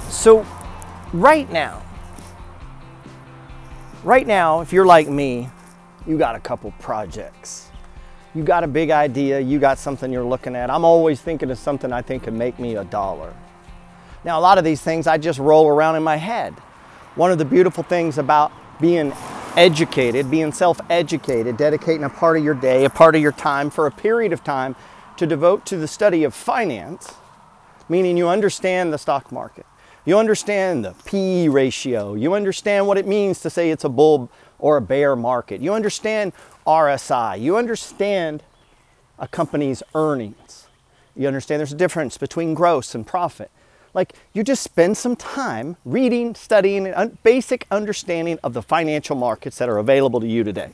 So right now, if you're like me, you got a couple projects. You got a big idea, you got something you're looking at. I'm always thinking of something I think could make me $1. Now, a lot of these things I just roll around in my head. One of the beautiful things about being educated, being self-educated, dedicating a part of your day, a part of your time for a period of time to devote to the study of finance, meaning you understand the stock market. You understand the PE ratio. You understand what it means to say it's a bull or a bear market. You understand RSI. You understand a company's earnings. You understand there's a difference between gross and profit. Like, you just spend some time reading, studying, and basic understanding of the financial markets that are available to you today.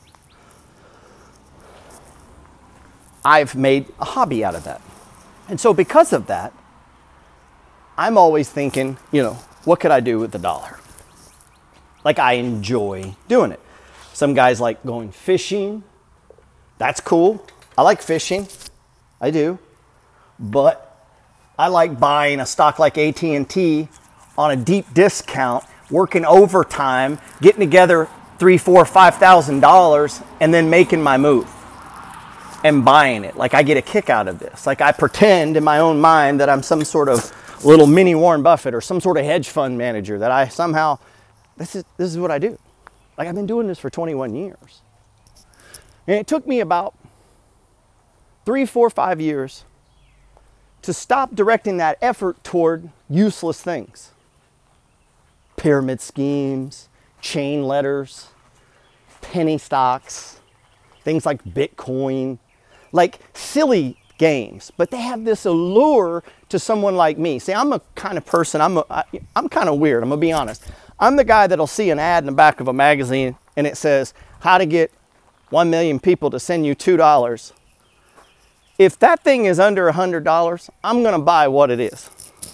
I've made a hobby out of that. And so because of that, I'm always thinking, what could I do with $1? Like, I enjoy doing it. Some guys like going fishing. That's cool. I like fishing. I do. But I like buying a stock like AT&T on a deep discount, working overtime, getting together $3,000, $4,000, $5,000, and then making my move and buying it. Like, I get a kick out of this. Like, I pretend in my own mind that I'm some sort of little mini Warren Buffett or some sort of hedge fund manager, that I somehow, this is what I do. Like, I've been doing this for 21 years. And it took me about 3, 4, 5 years to stop directing that effort toward useless things. Pyramid schemes, chain letters, penny stocks, things like Bitcoin, like silly games. But they have this allure to someone like me. See, I'm a kind of person, I'm kind of weird, I'm gonna be honest. I'm the guy that'll see an ad in the back of a magazine and it says, how to get 1 million people to send you $2. If that thing is under $100, I'm gonna buy what it is.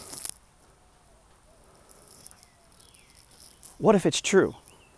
What if it's true?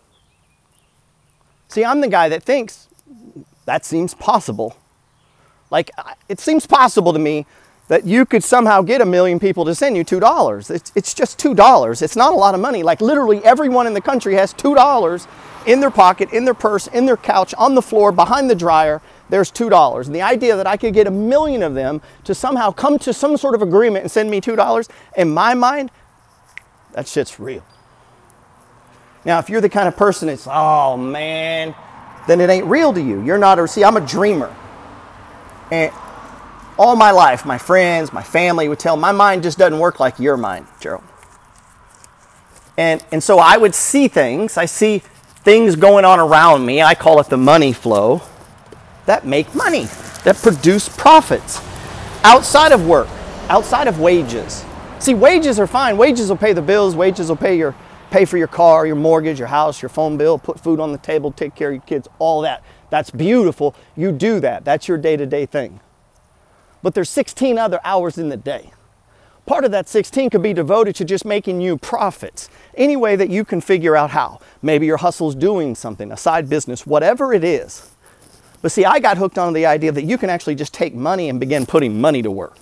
See, I'm the guy that thinks that seems possible. Like, it seems possible to me that you could somehow get 1 million people to send you $2. It's just $2. It's not a lot of money. Like, literally everyone in the country has $2 in their pocket, in their purse, in their couch, on the floor, behind the dryer. There's $2. And the idea that I could get 1 million of them to somehow come to some sort of agreement and send me $2, in my mind, that shit's real. Now, if you're the kind of person that's, oh man, then it ain't real to you. You're not, see, I'm a dreamer. And all my life, my friends, my family would tell, my mind just doesn't work like your mind, Gerald. And so I would see things. I see things going on around me. I call it the money flow, that make money, that produce profits outside of work, outside of wages. See, wages are fine. Wages will pay the bills. Wages will pay for your car, your mortgage, your house, your phone bill, put food on the table, take care of your kids, all that. That's beautiful. You do that. That's your day-to-day thing. But there's 16 other hours in the day. Part of that 16 could be devoted to just making you profits, any way that you can figure out how. Maybe your hustle's doing something, a side business, whatever it is. But see, I got hooked on the idea that you can actually just take money and begin putting money to work.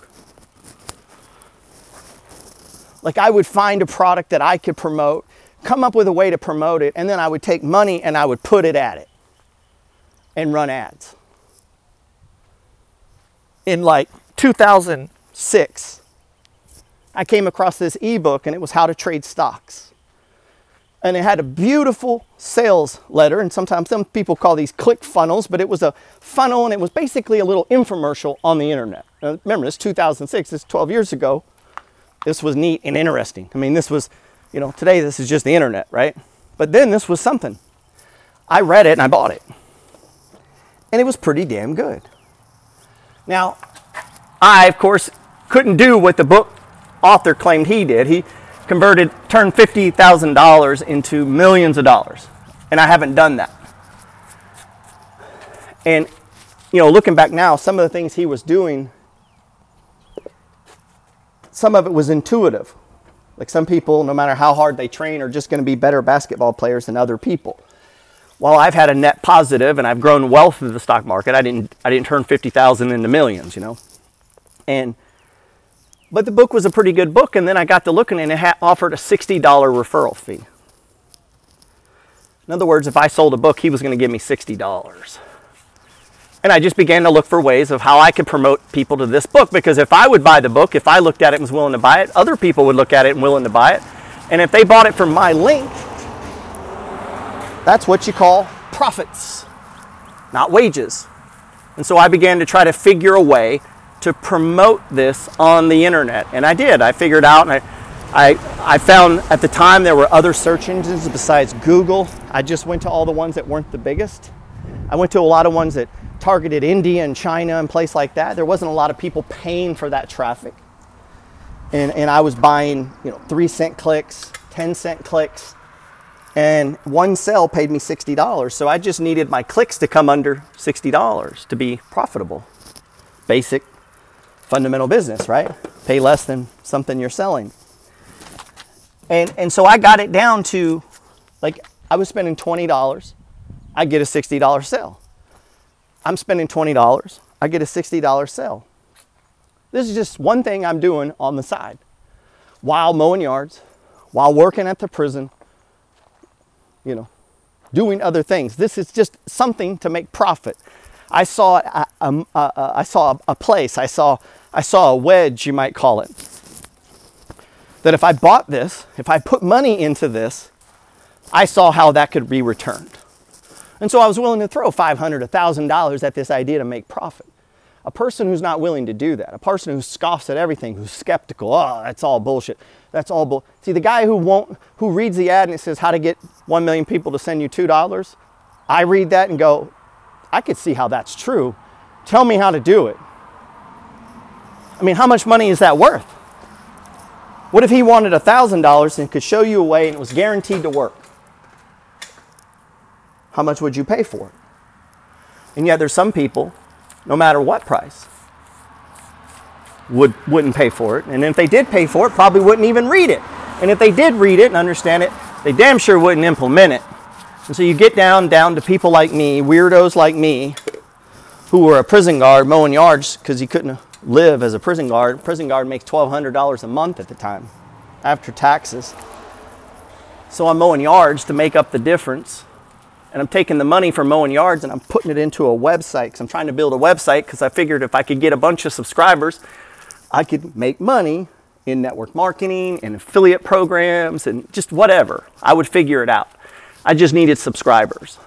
Like, I would find a product that I could promote, come up with a way to promote it, and then I would take money and I would put it at it and run ads. In like 2006, I came across this ebook, and it was How to Trade Stocks. And it had a beautiful sales letter, and sometimes some people call these click funnels, but it was a funnel, and it was basically a little infomercial on the internet. Now, remember, this is 2006, this is 12 years ago. This was neat and interesting. I mean, this was, today this is just the internet, right? But then this was something. I read it and I bought it. And it was pretty damn good. Now, I, of course, couldn't do what the book author claimed he did. He turned $50,000 into millions of dollars. And I haven't done that. And, looking back now, some of the things he was doing, some of it was intuitive. Like, some people, no matter how hard they train, are just going to be better basketball players than other people. While I've had a net positive and I've grown wealth in the stock market, I didn't turn 50,000 into millions, And But the book was a pretty good book, and then I got to looking and it offered a $60 referral fee. In other words, if I sold a book, he was going to give me $60. And I just began to look for ways of how I could promote people to this book, because if I would buy the book, if I looked at it and was willing to buy it, other people would look at it and willing to buy it. And if they bought it from my link, that's what you call profits, not wages. And so I began to try to figure a way to promote this on the internet. And I did. I figured out, and I found at the time there were other search engines besides Google. I just went to all the ones that weren't the biggest. I went to a lot of ones that targeted India and China and places like that. There wasn't a lot of people paying for that traffic. And I was buying, 3-cent clicks, 10-cent clicks, and one sale paid me $60. So I just needed my clicks to come under $60 to be profitable. Basic, fundamental business, right? Pay less than something you're selling. And so I got it down to, I was spending $20, I get a $60 sale. I'm spending $20, I get a $60 sale. This is just one thing I'm doing on the side while mowing yards, while working at the prison, doing other things. This is just something to make profit. I saw a place, I saw a wedge, you might call it, that if I bought this, if I put money into this, I saw how that could be returned. And so I was willing to throw $500, $1,000 at this idea to make profit. A person who's not willing to do that, a person who scoffs at everything, who's skeptical, oh, that's all bullshit. That's all bull. See, the guy who reads the ad and it says how to get 1 million people to send you $2, I read that and go, I could see how that's true. Tell me how to do it. I mean, how much money is that worth? What if he wanted $1,000 and could show you a way and it was guaranteed to work? How much would you pay for it? And yet there's some people, no matter what price, wouldn't pay for it. And if they did pay for it, probably wouldn't even read it. And if they did read it and understand it, they damn sure wouldn't implement it. And so you get down to people like me, weirdos like me, who were a prison guard mowing yards because he couldn't live as a prison guard. Prison guard makes $1,200 a month at the time, after taxes. So I'm mowing yards to make up the difference. And I'm taking the money from mowing yards and I'm putting it into a website, because I'm trying to build a website, because I figured if I could get a bunch of subscribers, I could make money in network marketing and affiliate programs and just whatever. I would figure it out. I just needed subscribers.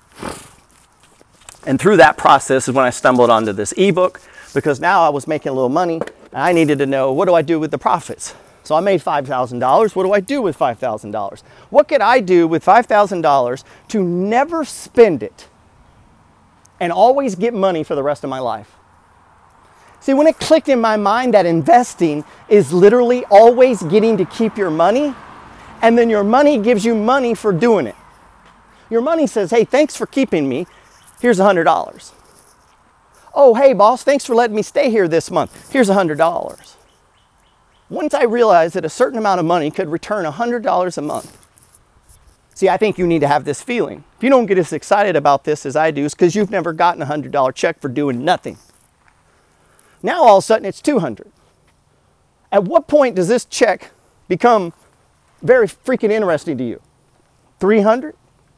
And through that process is when I stumbled onto this ebook, because now I was making a little money and I needed to know, what do I do with the profits? So I made $5,000. What do I do with $5,000? What could I do with $5,000 to never spend it and always get money for the rest of my life? See, when it clicked in my mind that investing is literally always getting to keep your money, and then your money gives you money for doing it. Your money says, hey, thanks for keeping me. Here's $100. Oh, hey, boss, thanks for letting me stay here this month. Here's $100. Once I realized that a certain amount of money could return $100 a month. See, I think you need to have this feeling. If you don't get as excited about this as I do, it's because you've never gotten a $100 check for doing nothing. Now all of a sudden it's $200. At what point does this check become very freaking interesting to you? $300?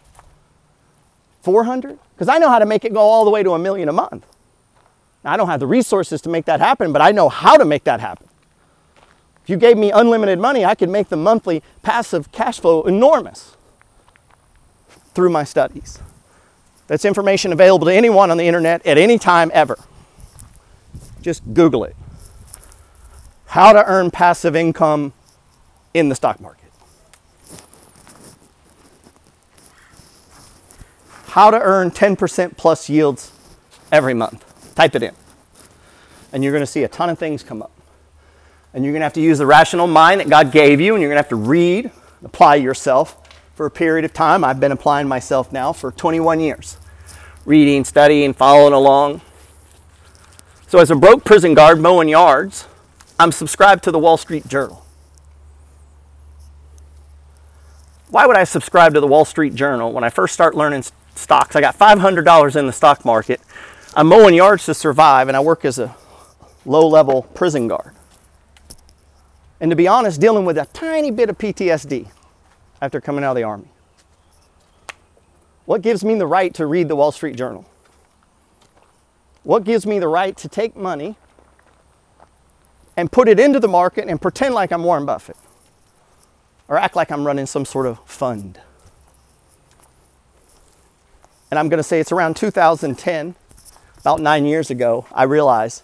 $400? Because I know how to make it go all the way to $1 million a month. Now, I don't have the resources to make that happen, but I know how to make that happen. If you gave me unlimited money, I could make the monthly passive cash flow enormous through my studies. That's information available to anyone on the internet at any time ever. Just Google it. How to earn passive income in the stock market. How to earn 10% plus yields every month. Type it in. And you're going to see a ton of things come up. And you're going to have to use the rational mind that God gave you, and you're going to have to read, apply yourself for a period of time. I've been applying myself now for 21 years. Reading, studying, following along. So as a broke prison guard mowing yards, I'm subscribed to the Wall Street Journal. Why would I subscribe to the Wall Street Journal when I first start learning stocks? I got $500 in the stock market. I'm mowing yards to survive, and I work as a low-level prison guard. And to be honest, dealing with a tiny bit of PTSD after coming out of the Army. What gives me the right to read the Wall Street Journal? What gives me the right to take money and put it into the market and pretend like I'm Warren Buffett? Or act like I'm running some sort of fund? And I'm going to say it's around 2010, about 9 years ago, I realized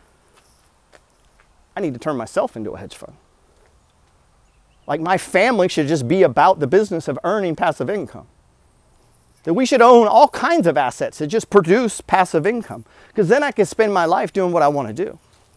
I need to turn myself into a hedge fund. Like my family should just be about the business of earning passive income. That we should own all kinds of assets that just produce passive income. Because then I can spend my life doing what I want to do.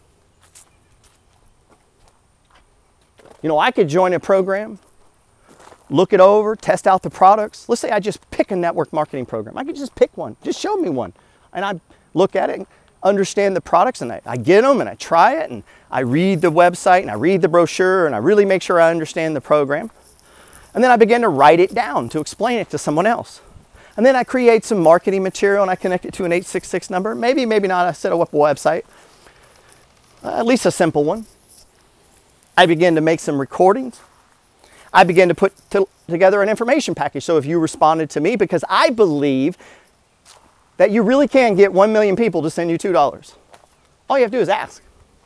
You know, I could join a program, look it over, test out the products. Let's say I just pick a network marketing program. I could just pick one. Just show me one. And I look at it and understand the products, and I get them and I try it, and I read the website and I read the brochure, and I really make sure I understand the program. And then I begin to write it down to explain it to someone else. And then I create some marketing material and I connect it to an 866 number. Maybe, maybe not. I set up a website, at least a simple one. I begin to make some recordings. I begin to put together an information package. So if you responded to me, because I believe that you really can get 1 million people to send you $2. All you have to do is ask.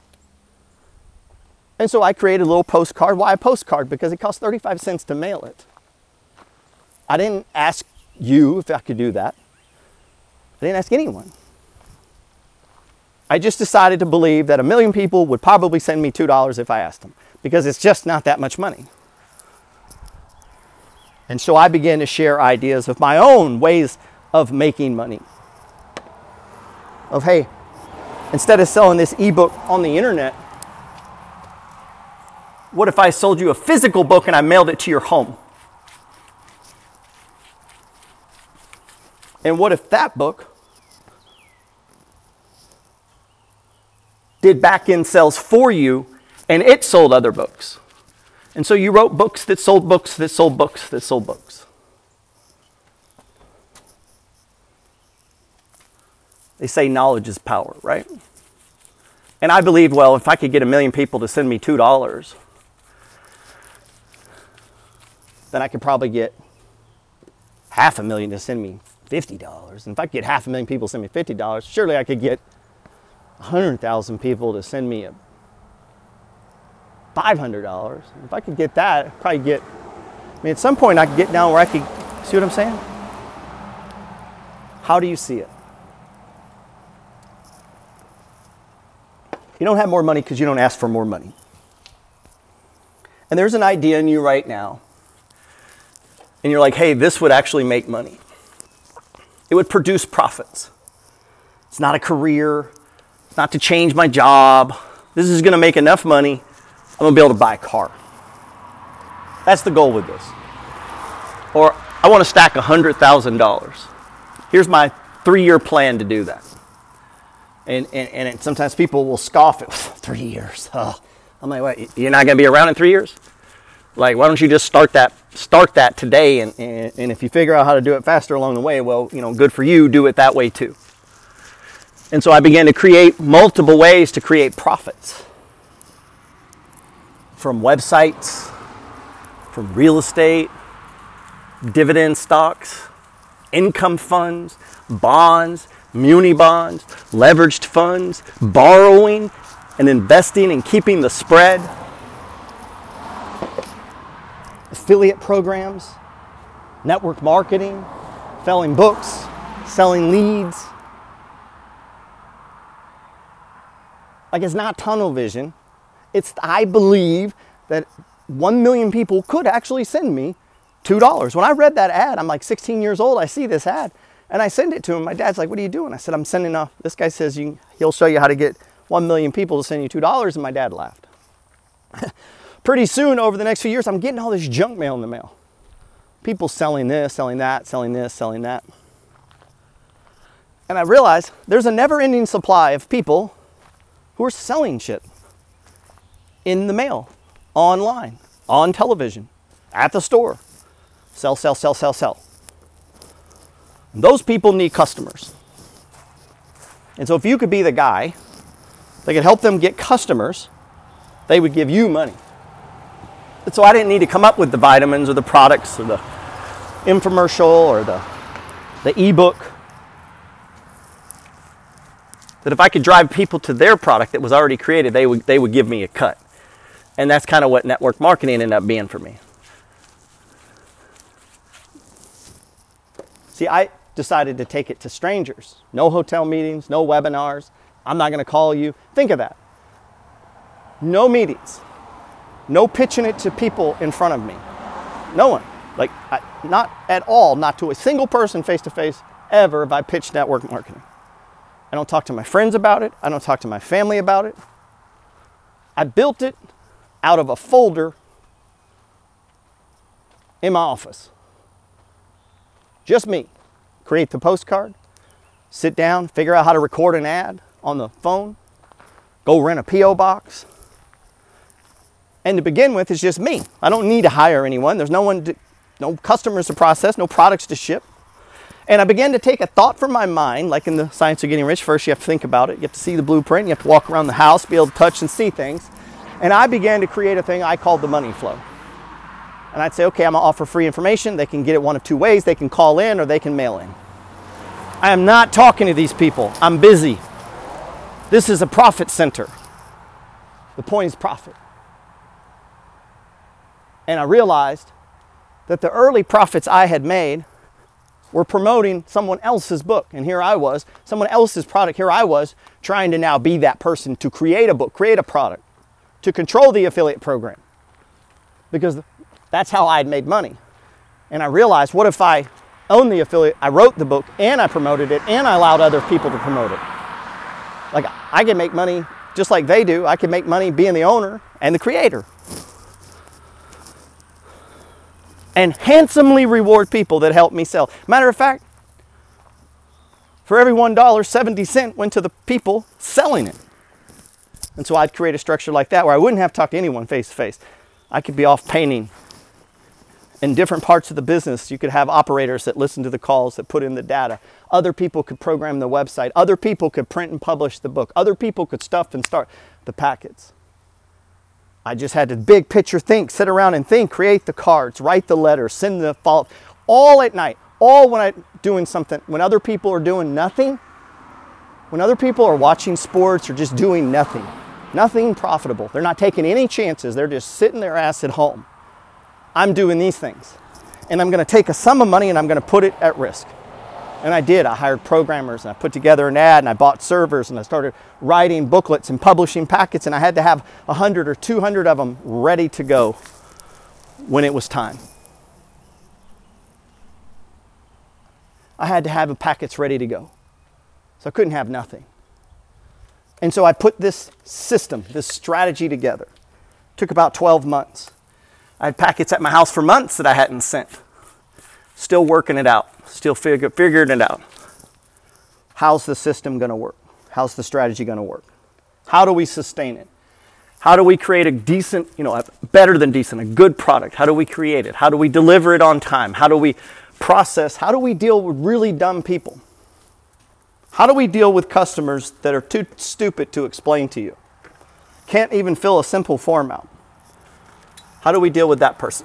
And so I created a little postcard. Why a postcard? Because it costs 35 cents to mail it. I didn't ask you if I could do that. I didn't ask anyone. I just decided to believe that 1 million people would probably send me $2 if I asked them, because it's just not that much money. And so I began to share ideas of my own ways of making money. Of, hey, instead of selling this ebook on the internet, what if I sold you a physical book and I mailed it to your home? And what if that book did back-end sales for you and it sold other books? And so you wrote books that sold books that sold books that sold books. They say knowledge is power, right? And I believe, well, if I could get 1 million people to send me $2, then I could probably get 500,000 to send me $50. And if I could get 500,000 people to send me $50, surely I could get 100,000 people to send me $500. If I could get that, I'd probably get, I mean, at some point I could get down where I could, see what I'm saying? How do you see it? You don't have more money because you don't ask for more money. And there's an idea in you right now, and you're like, hey, this would actually make money. It would produce profits. It's not a career. It's not to change my job. This is going to make enough money. I'm going to be able to buy a car. That's the goal with this. Or I want to stack $100,000. Here's my 3-year plan to do that. And sometimes people will scoff at 3 years. Oh. I'm like, what, you're not going to be around in 3 years? Like, why don't you just start that today, and if you figure out how to do it faster along the way, well, you know, good for you, do it that way too. And so I began to create multiple ways to create profits. From websites, from real estate, dividend stocks, income funds, bonds, muni bonds, leveraged funds, borrowing and investing and keeping the spread, affiliate programs, network marketing, selling books, selling leads. Like, it's not tunnel vision. It's, I believe that 1 million people could actually send me $2. When I read that ad, I'm like 16 years old, I see this ad, and I send it to him. My dad's like, what are you doing? I said, I'm sending off, this guy says he'll show you how to get 1 million people to send you $2, and my dad laughed. Pretty soon, over the next few years, I'm getting all this junk mail in the mail. People selling this, selling that, selling this, selling that. And I realized there's a never-ending supply of people who are selling shit in the mail, online, on television, at the store. Sell, sell, sell, sell, sell. Those people need customers. And so if you could be the guy that could help them get customers, they would give you money. So I didn't need to come up with the vitamins or the products or the infomercial or the ebook. That if I could drive people to their product that was already created, they would give me a cut. And that's kind of what network marketing ended up being for me. See, I decided to take it to strangers. No hotel meetings, no webinars. I'm not going to call you. Think of that. No meetings. No pitching it to people in front of me. No one. Like, not at all, not to a single person face to face ever have I pitched network marketing. I don't talk to my friends about it. I don't talk to my family about it. I built it out of a folder in my office. Just me. Create the postcard, sit down, figure out how to record an ad on the phone, go rent a P.O. box. And to begin with, it's just me. I don't need to hire anyone. There's no customers to process, no products to ship. And I began to take a thought from my mind, like in the Science of Getting Rich. First, you have to think about it. You have to see the blueprint. You have to walk around the house, be able to touch and see things. And I began to create a thing I called the money flow. And I'd say, okay, I'm going to offer free information. They can get it one of two ways. They can call in or they can mail in. I am not talking to these people. I'm busy. This is a profit center. The point is profit. And I realized that the early profits I had made were promoting someone else's book. And here I was, someone else's product. Here I was trying to now be that person to create a book, create a product, to control the affiliate program. Because that's how I'd made money. And I realized, what if I owned the affiliate, I wrote the book, and I promoted it, and I allowed other people to promote it? Like, I can make money just like they do. I can make money being the owner and the creator. And handsomely reward people that help me sell. Matter of fact, for every $1, 70 cents went to the people selling it. And so I'd create a structure like that where I wouldn't have to talk to anyone face to face. I could be off painting. In different parts of the business, you could have operators that listen to the calls, that put in the data. Other people could program the website. Other people could print and publish the book. Other people could stuff and start the packets. I just had to big picture think, sit around and think, create the cards, write the letters, send the follow, all at night, all when I'm doing something. When other people are doing nothing, when other people are watching sports or just doing nothing, nothing profitable. They're not taking any chances. They're just sitting their ass at home. I'm doing these things. And I'm going to take a sum of money and I'm going to put it at risk. And I did. I hired programmers and I put together an ad and I bought servers and I started writing booklets and publishing packets, and I had to have 100 or 200 of them ready to go when it was time. I had to have the packets ready to go. So I couldn't have nothing. And so I put this system, this strategy together. It took about 12 months. I had packets at my house for months that I hadn't sent. Still working it out. Still figuring it out. How's the system going to work? How's the strategy going to work? How do we sustain it? How do we create a decent, a better than decent, a good product? How do we create it? How do we deliver it on time? How do we process? How do we deal with really dumb people? How do we deal with customers that are too stupid to explain to you? Can't even fill a simple form out. How do we deal with that person?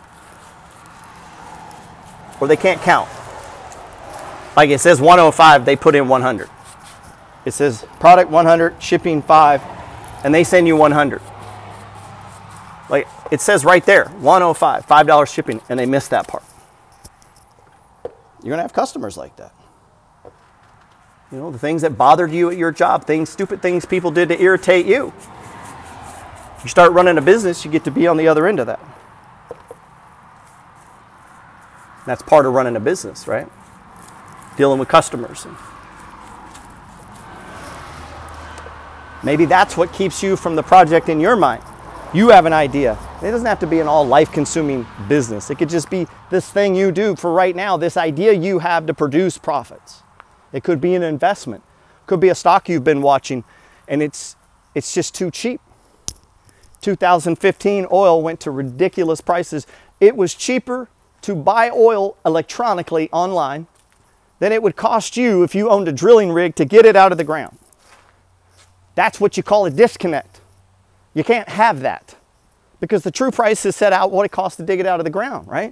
Or they can't count. Like it says 105, they put in 100. It says product 100, shipping 5, and they send you 100. Like it says right there, 105, $5 shipping, and they missed that part. You're going to have customers like that. The things that bothered you at your job, stupid things people did to irritate you. You start running a business, you get to be on the other end of that. That's part of running a business, right? Dealing with customers. Maybe that's what keeps you from the project in your mind. You have an idea. It doesn't have to be an all life-consuming business. It could just be this thing you do for right now, this idea you have to produce profits. It could be an investment. It could be a stock you've been watching and it's just too cheap. 2015 oil went to ridiculous prices. It was cheaper to buy oil electronically online than it would cost you if you owned a drilling rig to get it out of the ground. That's what you call a disconnect. You can't have that. because the true price is set out what it costs to dig it out of the ground, right?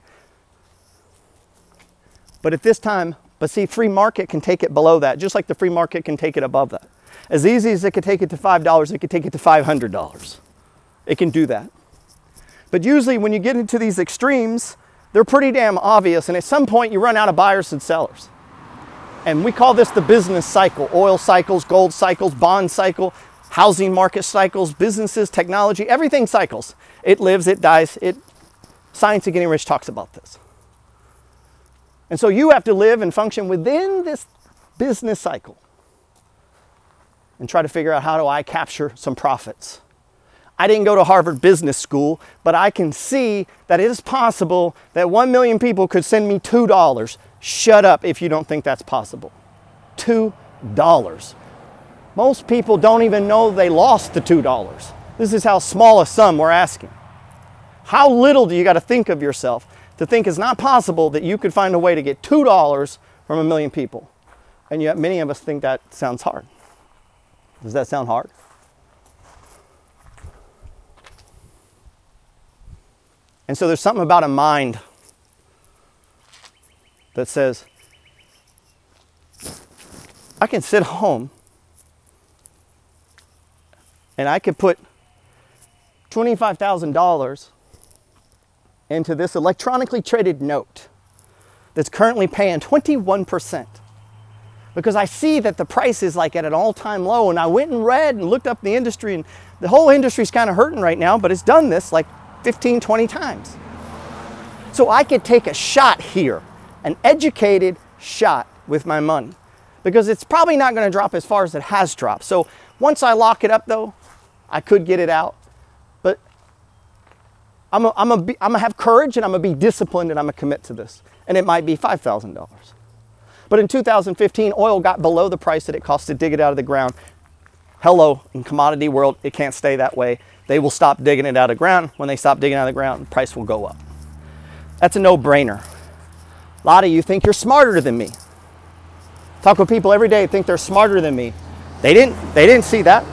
But at this time, but see, free market can take it below that, just like the free market can take it above that. As easy as it could take it to $5, it could take it to $500. It can do that. But usually when you get into these extremes, they're pretty damn obvious, and at some point you run out of buyers and sellers. And we call this the business cycle. Oil cycles, gold cycles, bond cycle, housing market cycles, businesses, technology, everything cycles. It lives, it dies. Science of Getting Rich talks about this. And so you have to live and function within this business cycle and try to figure out, how do I capture some profits? I didn't go to Harvard Business School, but I can see that it is possible that 1 million people could send me $2. Shut up if you don't think that's possible. $2. Most people don't even know they lost the $2. This is how small a sum we're asking. How little do you got to think of yourself to think it's not possible that you could find a way to get $2 from 1 million people? And yet many of us think that sounds hard. Does that sound hard? And so there's something about a mind that says, I can sit home and I could put $25,000 into this electronically traded note that's currently paying 21%. Because I see that the price is like at an all-time low, and I went and read and looked up the industry, and the whole industry's kind of hurting right now, but it's done this like 15, 20 times. So I could take a shot here, an educated shot with my money, because it's probably not going to drop as far as it has dropped. So once I lock it up though, I could get it out, but I'm gonna have courage, and I'm gonna be disciplined, and I'm gonna commit to this. And it might be $5,000. But in 2015, oil got below the price that it costs to dig it out of the ground. Hello, in commodity world, it can't stay that way. They will stop digging it out of the ground. When they stop digging out of the ground, the price will go up. That's a no-brainer. A lot of you think you're smarter than me. Talk with people every day, think they're smarter than me. They didn't see that.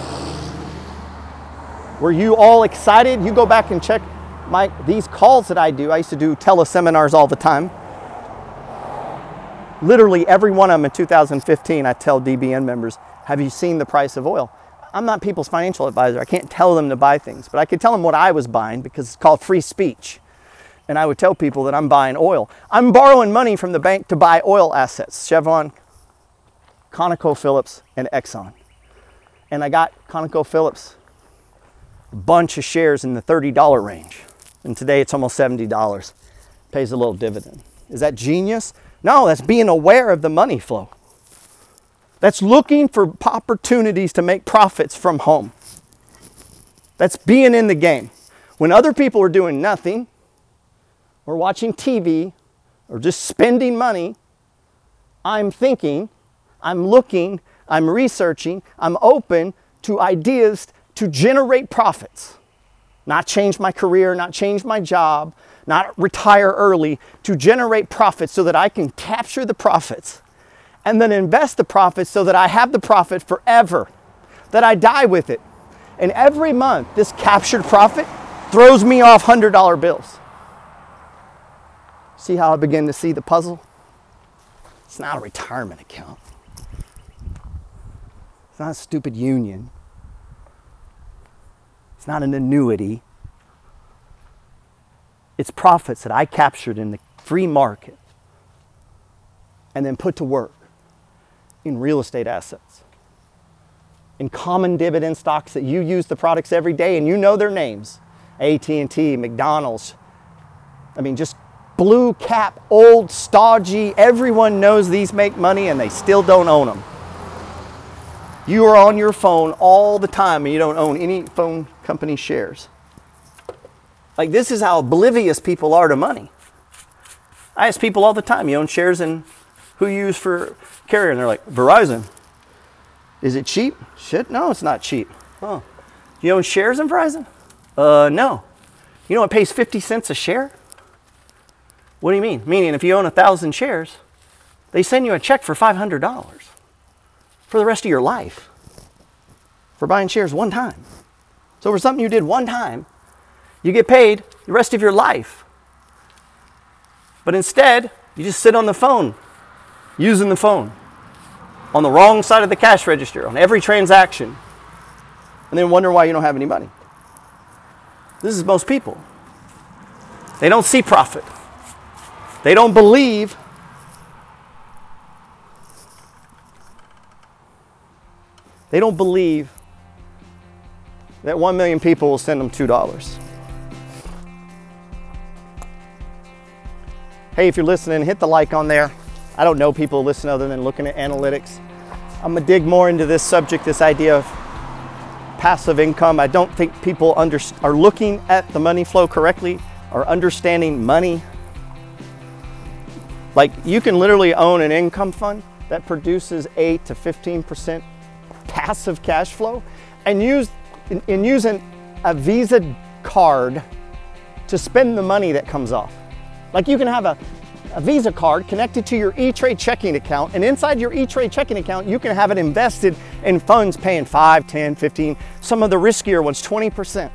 Were you all excited? You go back and check these calls that I do. I used to do teleseminars all the time. Literally every one of them in 2015, I tell DBN members, have you seen the price of oil? I'm not people's financial advisor. I can't tell them to buy things, but I could tell them what I was buying, because it's called free speech. And I would tell people that I'm buying oil. I'm borrowing money from the bank to buy oil assets, Chevron, ConocoPhillips, and Exxon. And I got ConocoPhillips a bunch of shares in the $30 range. And today it's almost $70. Pays a little dividend. Is that genius? No, that's being aware of the money flow. That's looking for opportunities to make profits from home. That's being in the game. When other people are doing nothing, or watching TV, or just spending money, I'm thinking, I'm looking, I'm researching, I'm open to ideas to generate profits. Not change my career, not change my job, not retire early, to generate profits so that I can capture the profits and then invest the profits so that I have the profit forever, that I die with it. And every month, this captured profit throws me off $100 bills. See how I begin to see the puzzle? It's not a retirement account. It's not a stupid union. It's not an annuity. It's profits that I captured in the free market and then put to work in real estate assets, in common dividend stocks that you use the products every day and you know their names. AT&T, McDonald's. I mean, just blue cap, old, stodgy. Everyone knows these make money and they still don't own them. You are on your phone all the time and you don't own any phone company shares. Like, this is how oblivious people are to money. I ask people all the time, you own shares in who you use for carrier? And they're like, Verizon. Is it cheap? Shit, no, it's not cheap. Oh, you own shares in Verizon? No. You know it pays 50 cents a share? What do you mean? Meaning if you own 1,000 shares, they send you a check for $500 for the rest of your life for buying shares one time. So for something you did one time, You get paid the rest of your life. But instead, you just sit on the phone, using the phone, on the wrong side of the cash register, on every transaction, and then wonder why you don't have any money. This is most people. They don't see profit. They don't believe that 1 million people will send them $2. Hey, if you're listening, hit the like on there. I don't know people listen other than looking at analytics. I'm gonna dig more into this subject, this idea of passive income. I don't think people are looking at the money flow correctly or understanding money. Like, you can literally own an income fund that produces 8 to 15% passive cash flow and using a Visa card to spend the money that comes off. Like, you can have a Visa card connected to your E-Trade checking account, and inside your E-Trade checking account, you can have it invested in funds paying 5, 10, 15, some of the riskier ones, 20%.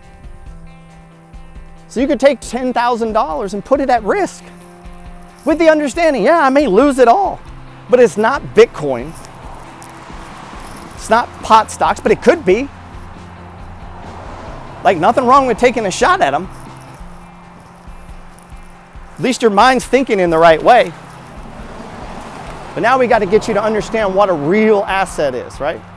So you could take $10,000 and put it at risk with the understanding, yeah, I may lose it all, but it's not Bitcoin. It's not pot stocks, but it could be. Like, nothing wrong with taking a shot at them. At least your mind's thinking in the right way. But now we got to get you to understand what a real asset is, right?